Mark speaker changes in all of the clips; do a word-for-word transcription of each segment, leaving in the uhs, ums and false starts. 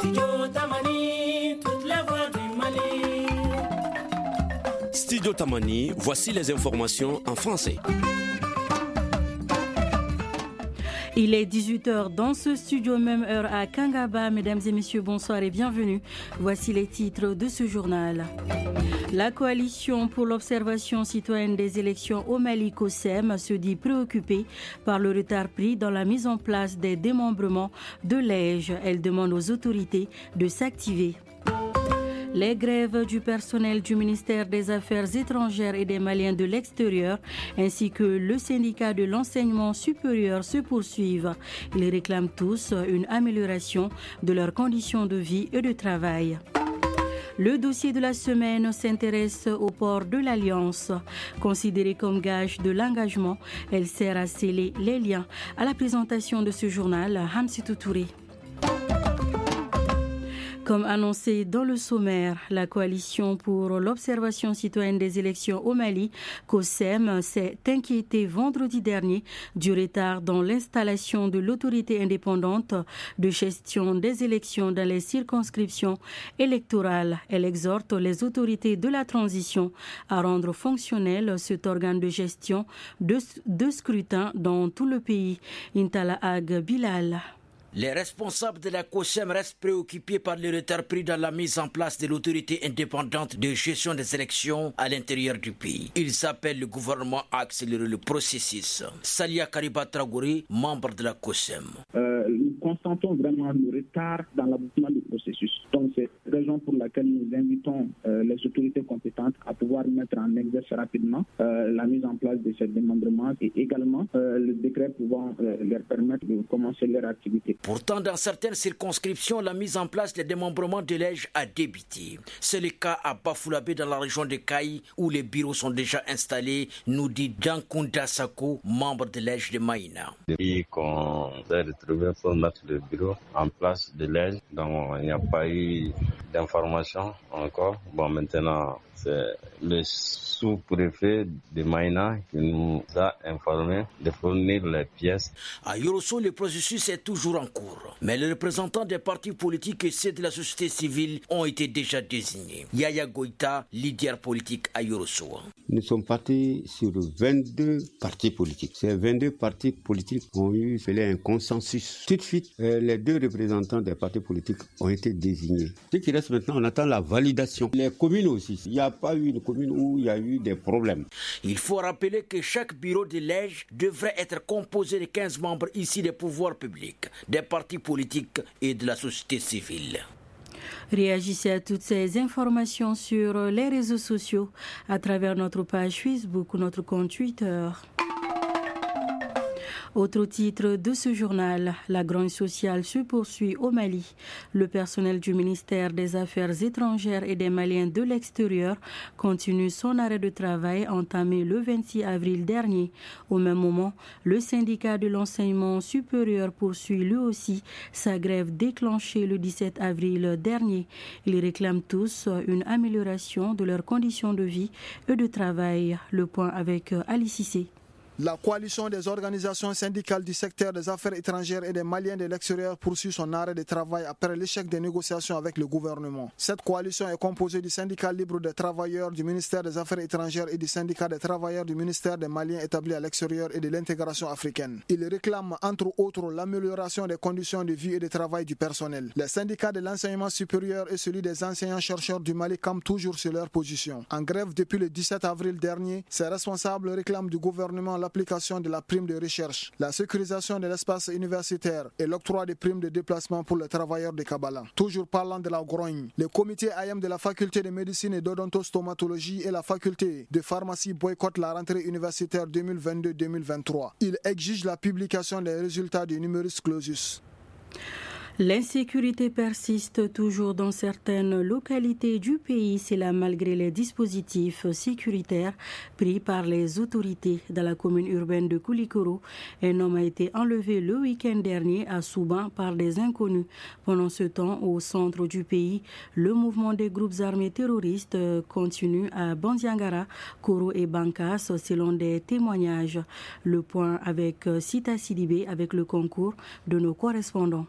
Speaker 1: Studio Tamani, toute la voix du Mali.
Speaker 2: Studio Tamani, voici les informations en français.
Speaker 3: Il est dix-huit heures dans ce studio, même heure à Kangaba. Mesdames et messieurs, bonsoir et bienvenue. Voici les titres de ce journal. La coalition pour l'observation citoyenne des élections au Mali, COSEM, se dit préoccupée par le retard pris dans la mise en place des démembrements de l'E J. Elle demande aux autorités de s'activer. Les grèves du personnel du ministère des Affaires étrangères et des Maliens de l'extérieur, ainsi que le syndicat de l'enseignement supérieur se poursuivent. Ils réclament tous une amélioration de leurs conditions de vie et de travail. Le dossier de la semaine s'intéresse au port de l'Alliance. Considérée comme gage de l'engagement, elle sert à sceller les liens. À la présentation de ce journal, Hamsitou Touré. Comme annoncé dans le sommaire, la coalition pour l'observation citoyenne des élections au Mali, COSEM, s'est inquiétée vendredi dernier du retard dans l'installation de l'autorité indépendante de gestion des élections dans les circonscriptions électorales. Elle exhorte les autorités de la transition à rendre fonctionnel cet organe de gestion de, de scrutin dans tout le pays. Intala Ag Bilal.
Speaker 4: Les responsables de la COSEM restent préoccupés par le retard pris dans la mise en place de l'autorité indépendante de gestion des élections à l'intérieur du pays. Ils appellent le gouvernement à accélérer le processus. Salia Kariba Traoré, membre de la COSEM.
Speaker 5: Euh, nous constatons vraiment le retard dans l'aboutissement du processus. Donc c'est la raison pour laquelle nous invitons euh, les autorités compétentes à pouvoir mettre en exercice rapidement euh, la mise en place de ces démembrements et également euh, le décret pouvant euh, leur permettre de commencer leur activité.
Speaker 4: Pourtant, dans certaines circonscriptions, la mise en place des démembrements de l'E J a débuté. C'est le cas à Bafoulabé dans la région de Kaï où les bureaux sont déjà installés, nous dit Dankunda Sako, membre de l'E J de Maïna.
Speaker 6: Depuis qu'on a retrouvé pour mettre le bureau en place de l'E J, donc il n'y a pas eu d'information encore. Bon, maintenant, c'est le sous-préfet de Maïna qui nous a informé de fournir les pièces.
Speaker 4: À Yorosso, le processus est toujours en cours. Mais les représentants des partis politiques et ceux de la société civile ont été déjà désignés. Yaya Goïta, leader politique à Yorosso.
Speaker 7: Nous sommes partis sur vingt-deux partis politiques. Ces vingt-deux partis politiques ont eu fait un consensus. Tout de suite, les deux représentants des partis politiques ont été désignés. Ce qui reste maintenant, on attend la validation. Les communes aussi. Il n'y a pas eu une commune où il y a eu des problèmes.
Speaker 4: Il faut rappeler que chaque bureau de l'E J devrait être composé de quinze membres issus des pouvoirs publics, des partis politiques et de la société civile.
Speaker 3: Réagissez à toutes ces informations sur les réseaux sociaux à travers notre page Facebook ou notre compte Twitter. Autre titre de ce journal, la grogne sociale se poursuit au Mali. Le personnel du ministère des Affaires étrangères et des Maliens de l'extérieur continue son arrêt de travail entamé le vingt-six avril dernier. Au même moment, le syndicat de l'enseignement supérieur poursuit lui aussi sa grève déclenchée le dix-sept avril dernier. Ils réclament tous une amélioration de leurs conditions de vie et de travail. Le point avec Ali Cissé.
Speaker 8: La coalition des organisations syndicales du secteur des affaires étrangères et des Maliens de l'extérieur poursuit son arrêt de travail après l'échec des négociations avec le gouvernement. Cette coalition est composée du syndicat libre des travailleurs du ministère des Affaires étrangères et du syndicat des travailleurs du ministère des Maliens établis à l'extérieur et de l'intégration africaine. Ils réclament entre autres l'amélioration des conditions de vie et de travail du personnel. Les syndicats de l'enseignement supérieur et celui des enseignants-chercheurs du Mali campent toujours sur leur position. En grève depuis le dix-sept avril dernier, ces responsables réclament du gouvernement l'application de la prime de recherche, la sécurisation de l'espace universitaire et l'octroi des primes de déplacement pour les travailleurs de Kabbalah. Toujours parlant de la grogne, le comité A M de la faculté de médecine et d'odontostomatologie et la faculté de pharmacie boycottent la rentrée universitaire deux mille vingt-deux deux mille vingt-trois. Ils exigent la publication des résultats du numerus clausus.
Speaker 3: L'insécurité persiste toujours dans certaines localités du pays, c'est là malgré les dispositifs sécuritaires pris par les autorités. Dans la commune urbaine de Koulikoro, un homme a été enlevé le week-end dernier à Souban par des inconnus. Pendant ce temps, au centre du pays, le mouvement des groupes armés terroristes continue à Bandiangara, Koro et Bankas selon des témoignages. Le point avec Sita Sidibé avec le concours de nos correspondants.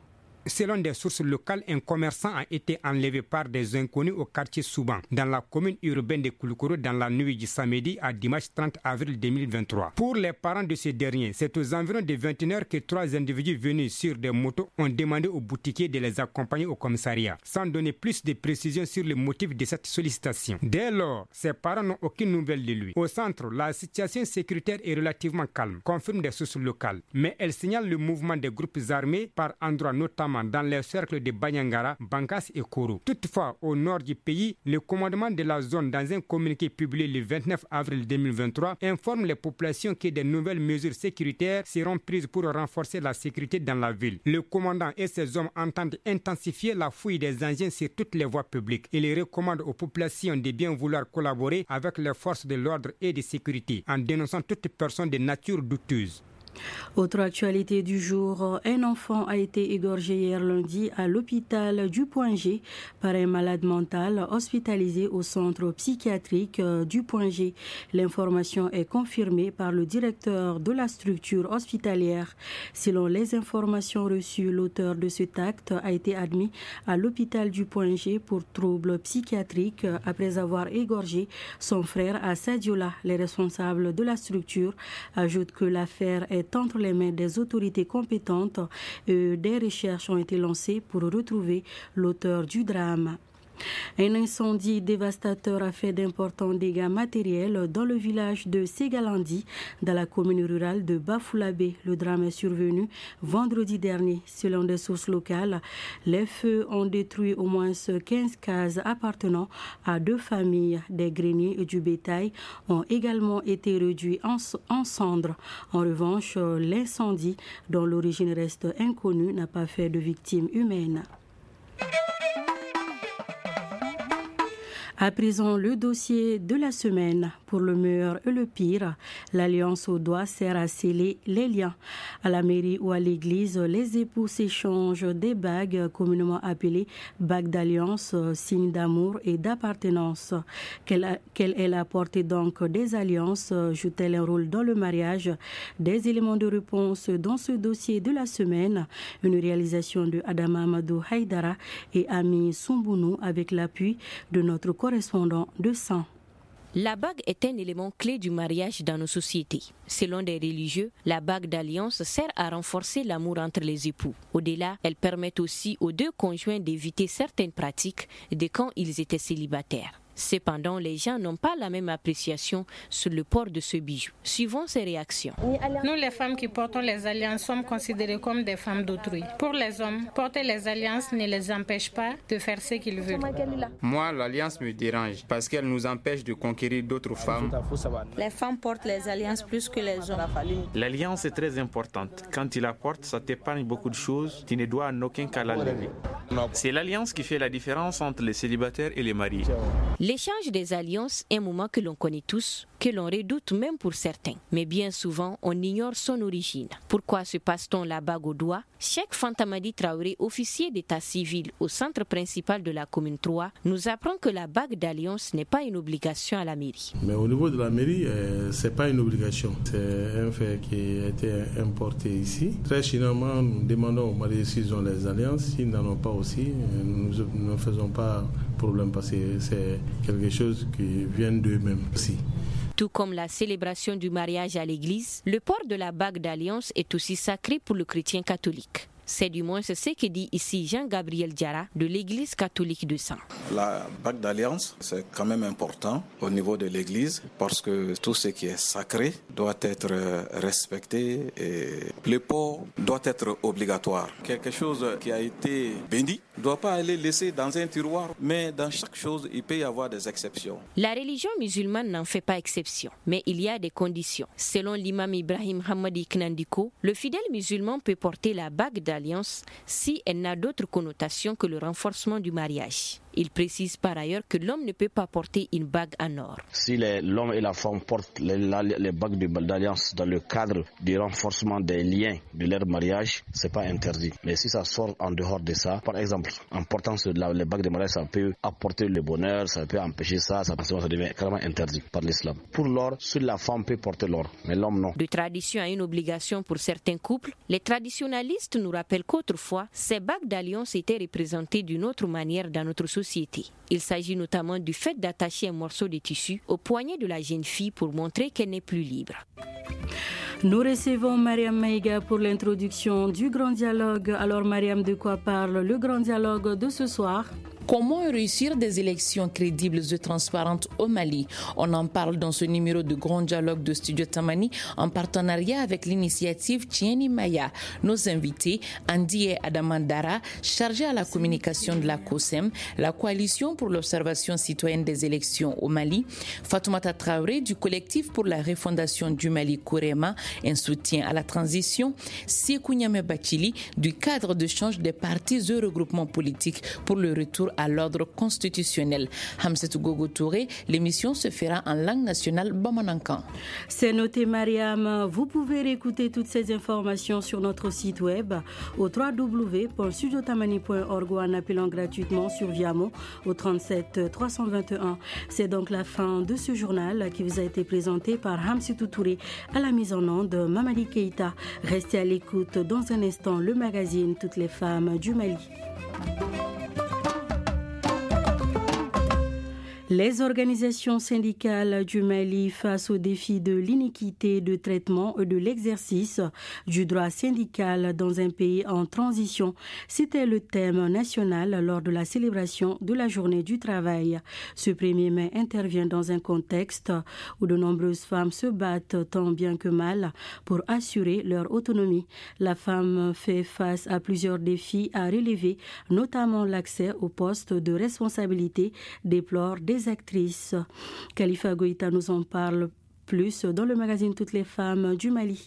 Speaker 9: Selon des sources locales, un commerçant a été enlevé par des inconnus au quartier Souban, dans la commune urbaine de Koulikoro, dans la nuit du samedi à dimanche trente avril deux mille vingt-trois. Pour les parents de ces derniers, c'est aux environs de vingt et une heures que trois individus venus sur des motos ont demandé aux boutiquiers de les accompagner au commissariat, sans donner plus de précisions sur le motif de cette sollicitation. Dès lors, ses parents n'ont aucune nouvelle de lui. Au centre, la situation sécuritaire est relativement calme, confirment des sources locales, mais elle signale le mouvement des groupes armés par endroits, notamment dans les cercles de Banyangara, Bankas et Koro. Toutefois, au nord du pays, le commandement de la zone, dans un communiqué publié le vingt-neuf avril deux mille vingt-trois, informe les populations que de nouvelles mesures sécuritaires seront prises pour renforcer la sécurité dans la ville. Le commandant et ses hommes entendent intensifier la fouille des engins sur toutes les voies publiques. Il recommande aux populations de bien vouloir collaborer avec les forces de l'ordre et de sécurité en dénonçant toute personne de nature douteuse.
Speaker 3: Autre actualité du jour, un enfant a été égorgé hier lundi à l'hôpital du Point G par un malade mental hospitalisé au centre psychiatrique du Point G. L'information est confirmée par le directeur de la structure hospitalière. Selon les informations reçues, l'auteur de cet acte a été admis à l'hôpital du Point G pour troubles psychiatriques après avoir égorgé son frère à Sadiola. Les responsables de la structure ajoutent que l'affaire est entre les mains des autorités compétentes et des recherches ont été lancées pour retrouver l'auteur du drame. Un incendie dévastateur a fait d'importants dégâts matériels dans le village de Ségalandi, dans la commune rurale de Bafoulabé. Le drame est survenu vendredi dernier. Selon des sources locales, les feux ont détruit au moins quinze cases appartenant à deux familles. Des greniers et du bétail ont également été réduits en, en cendres. En revanche, l'incendie, dont l'origine reste inconnue, n'a pas fait de victimes humaines. À présent, le dossier de la semaine. Pour le meilleur et le pire, l'Alliance au doigt sert à sceller les liens. À la mairie ou à l'église, les époux s'échangent des bagues communément appelées bagues d'alliance, signe d'amour et d'appartenance. Quelle, quelle est la portée donc des alliances? Joue-t-elle un rôle dans le mariage? Des éléments de réponse dans ce dossier de la semaine. Une réalisation de Adama Amadou Haïdara et Ami Sumbounou avec l'appui de notre correspondant de San.
Speaker 10: La bague est un élément clé du mariage dans nos sociétés. Selon des religieux, la bague d'alliance sert à renforcer l'amour entre les époux. Au-delà, elle permet aussi aux deux conjoints d'éviter certaines pratiques de quand ils étaient célibataires. Cependant, les gens n'ont pas la même appréciation sur le port de ce bijou. Suivons ces réactions.
Speaker 11: Nous, les femmes qui portons les alliances, sommes considérées comme des femmes d'autrui. Pour les hommes, porter les alliances ne les empêche pas de faire ce qu'ils veulent.
Speaker 12: Moi, l'alliance me dérange parce qu'elle nous empêche de conquérir d'autres femmes.
Speaker 13: Les femmes portent les alliances plus que les hommes.
Speaker 14: L'alliance est très importante. Quand tu la portes, ça t'épargne beaucoup de choses. Tu ne dois en aucun cas la lever. C'est l'alliance qui fait la différence entre les célibataires et les mariés.
Speaker 10: L'échange des alliances est un moment que l'on connaît tous, que l'on redoute même pour certains. Mais bien souvent, on ignore son origine. Pourquoi se passe-t-on la bague au doigt? Cheikh Fantamadi Traoré, officier d'état civil au centre principal de la commune trois, nous apprend que la bague d'alliance n'est pas une obligation à la mairie.
Speaker 15: Mais au niveau de la mairie, euh, ce n'est pas une obligation. C'est un fait qui a été importé ici. Très généralement, nous demandons aux mariés s'ils ont les alliances. S'ils n'en ont pas aussi, nous ne faisons pas problème parce que c'est quelque chose qui vient d'eux-mêmes aussi.
Speaker 10: Tout comme la célébration du mariage à l'église, le port de la bague d'alliance est aussi sacré pour le chrétien catholique. C'est du moins ce que dit ici Jean-Gabriel Diarra de l'église catholique de San.
Speaker 16: La bague d'alliance, c'est quand même important au niveau de l'église parce que tout ce qui est sacré doit être respecté et le port doit être obligatoire. Quelque chose qui a été béni ne doit pas aller laissé dans un tiroir, mais dans chaque chose, il peut y avoir des exceptions.
Speaker 10: La religion musulmane n'en fait pas exception, mais il y a des conditions. Selon l'imam Ibrahim Hamadi Knandiko, le fidèle musulman peut porter la bague d'alliance si elle n'a d'autre connotation que le renforcement du mariage. Il précise par ailleurs que l'homme ne peut pas porter une bague en or.
Speaker 17: Si les, l'homme et la femme portent les, les bagues d'alliance dans le cadre du renforcement des liens de leur mariage, c'est pas interdit. Mais si ça sort en dehors de ça, par exemple, en portant ce, la, les bagues de mariage, ça peut apporter le bonheur, ça peut empêcher ça, ça, ça devient carrément interdit par l'islam. Pour l'or, seule la femme peut porter l'or, mais l'homme non.
Speaker 10: De tradition à une obligation pour certains couples, les traditionalistes nous rappellent qu'autrefois, ces bagues d'alliance étaient représentées d'une autre manière dans notre société. Il s'agit notamment du fait d'attacher un morceau de tissu au poignet de la jeune fille pour montrer qu'elle n'est plus libre.
Speaker 3: Nous recevons Mariam Maïga pour l'introduction du Grand Dialogue. Alors Mariam, de quoi parle le Grand Dialogue de ce soir ?
Speaker 18: Comment réussir des élections crédibles et transparentes au Mali? On en parle dans ce numéro de Grand Dialogue de Studio Tamani en partenariat avec l'initiative Tieni Maya. Nos invités, Andy Adamandara, chargé à la communication de la COSEM, la Coalition pour l'observation citoyenne des élections au Mali, Fatoumata Traoré du collectif pour la refondation du Mali Korema, un soutien à la transition, Sekou Niamé Bachili du cadre de change des partis et regroupements politiques pour le retour à l'ordre constitutionnel. Hamsetou Gogo Touré, l'émission se fera en langue nationale bamanankan.
Speaker 3: C'est noté Mariam. Vous pouvez réécouter toutes ces informations sur notre site web au w w w point studio tamani point org ou en appelant gratuitement sur Viamo au trente-sept trois cent vingt et un. C'est donc la fin de ce journal qui vous a été présenté par Hamsetou Touré à la mise en onde de Mamadi Keïta. Restez à l'écoute dans un instant le magazine Toutes les femmes du Mali. Les organisations syndicales du Mali face au défi de l'iniquité de traitement et de l'exercice du droit syndical dans un pays en transition, c'était le thème national lors de la célébration de la journée du travail. Ce premier mai intervient dans un contexte où de nombreuses femmes se battent tant bien que mal pour assurer leur autonomie. La femme fait face à plusieurs défis à relever, notamment l'accès aux postes de responsabilité, déplore des actrices. Khalifa Goïta nous en parle plus dans le magazine Toutes les femmes du Mali.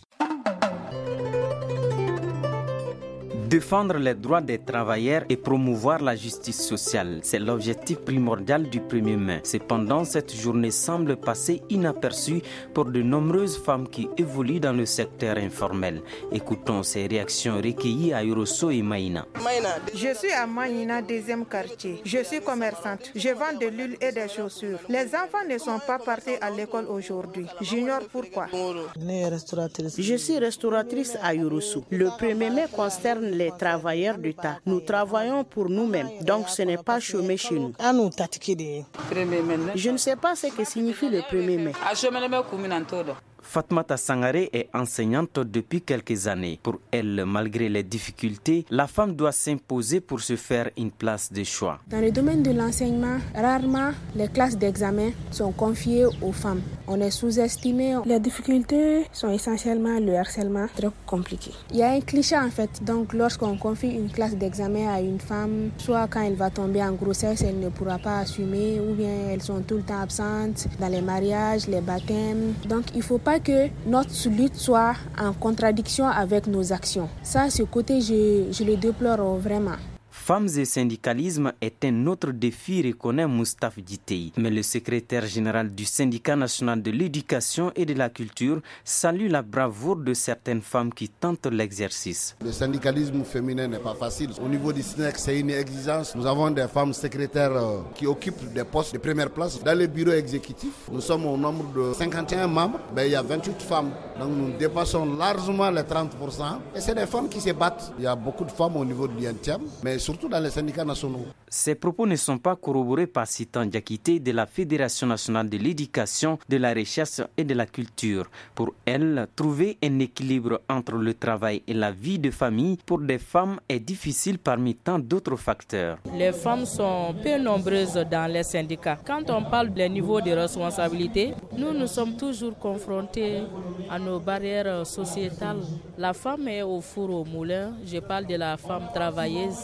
Speaker 19: Défendre les droits des travailleurs et promouvoir la justice sociale, c'est l'objectif primordial du premier mai. Cependant, cette journée semble passer inaperçue pour de nombreuses femmes qui évoluent dans le secteur informel. Écoutons ces réactions recueillies à Yorosso et Maïna.
Speaker 20: Je suis à Maïna, deuxième quartier. Je suis commerçante. Je vends de l'huile et des chaussures. Les enfants ne sont pas partis à l'école aujourd'hui. J'ignore pourquoi.
Speaker 21: Je suis restauratrice à Yorosso. Le premier mai concerne les travailleurs d'État. Nous travaillons pour nous-mêmes, donc ce n'est pas chômer chez nous. Je ne sais pas ce que signifie le premier mai.
Speaker 19: Fatmata Sangaré est enseignante depuis quelques années. Pour elle, malgré les difficultés, la femme doit s'imposer pour se faire une place de choix.
Speaker 22: Dans le domaine de l'enseignement, rarement les classes d'examen sont confiées aux femmes. On est sous-estimé. Les difficultés sont essentiellement le harcèlement, très compliqué. Il y a un cliché en fait. Donc lorsqu'on confie une classe d'examen à une femme, soit quand elle va tomber en grossesse, elle ne pourra pas assumer, ou bien elles sont tout le temps absentes dans les mariages, les baptêmes. Donc il ne faut pas que notre lutte soit en contradiction avec nos actions. Ça, ce côté, je, je le déplore vraiment.
Speaker 19: Femmes et syndicalisme est un autre défi, reconnaît Moustapha Djitei. Mais le secrétaire général du syndicat national de l'éducation et de la culture salue la bravoure de certaines femmes qui tentent l'exercice.
Speaker 23: Le syndicalisme féminin n'est pas facile. Au niveau du S N E C, c'est une exigence. Nous avons des femmes secrétaires qui occupent des postes de première place. Dans les bureaux exécutifs, nous sommes au nombre de cinquante et un membres. Ben, il y a vingt-huit femmes. Donc nous dépassons largement les trente pour cent. Et c'est des femmes qui se battent. Il y a beaucoup de femmes au niveau de l'I N T M, mais surtout dans les syndicats nationaux.
Speaker 19: Ces propos ne sont pas corroborés par Sitan Diakité de la Fédération nationale de l'éducation, de la recherche et de la culture. Pour elle, trouver un équilibre entre le travail et la vie de famille pour des femmes est difficile parmi tant d'autres facteurs.
Speaker 24: Les femmes sont peu nombreuses dans les syndicats. Quand on parle des niveaux de responsabilité, nous nous sommes toujours confrontés à nos barrières sociétales. La femme est au four au moulin. Je parle de la femme travailleuse qui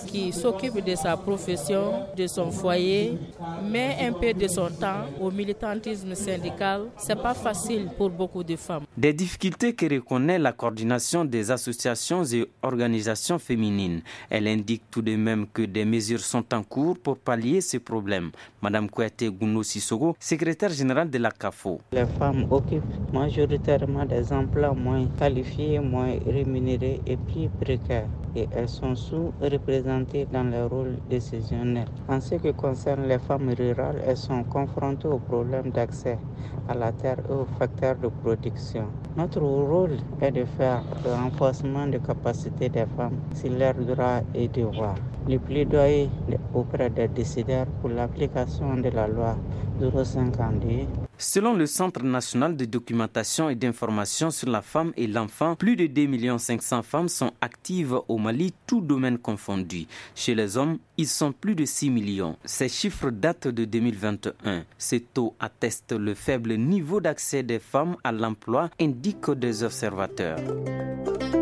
Speaker 24: s'occupe de sa profession, de son foyer, met un peu de son temps au militantisme syndical. C'est pas facile pour beaucoup de femmes.
Speaker 19: Des difficultés que reconnaît la coordination des associations et organisations féminines. Elle indique tout de même que des mesures sont en cours pour pallier ces problèmes. Madame Kouyaté Gouno Sissogo, secrétaire générale de la C A F O.
Speaker 1: Les femmes occupent majoritairement des emplois moins qualifiés, moins rémunérés et plus précaires. Et elles sont sous-représentées dans le rôle décisionnel. En ce qui concerne les femmes rurales, elles sont confrontées aux problèmes d'accès à la terre et aux facteurs de production. Notre rôle est de faire le renforcement des capacités des femmes sur leurs droits et devoirs. Le plaidoyer auprès des décideurs pour l'application de la loi zéro cinquante-deux.
Speaker 19: Selon le Centre national de documentation et d'information sur la femme et l'enfant, plus de deux millions cinq cents femmes sont actives au Mali, tous domaines confondus. Chez les hommes, ils sont plus de six millions. Ces chiffres datent de deux mille vingt et un. Ces taux attestent le faible niveau d'accès des femmes à l'emploi, indiquent des observateurs.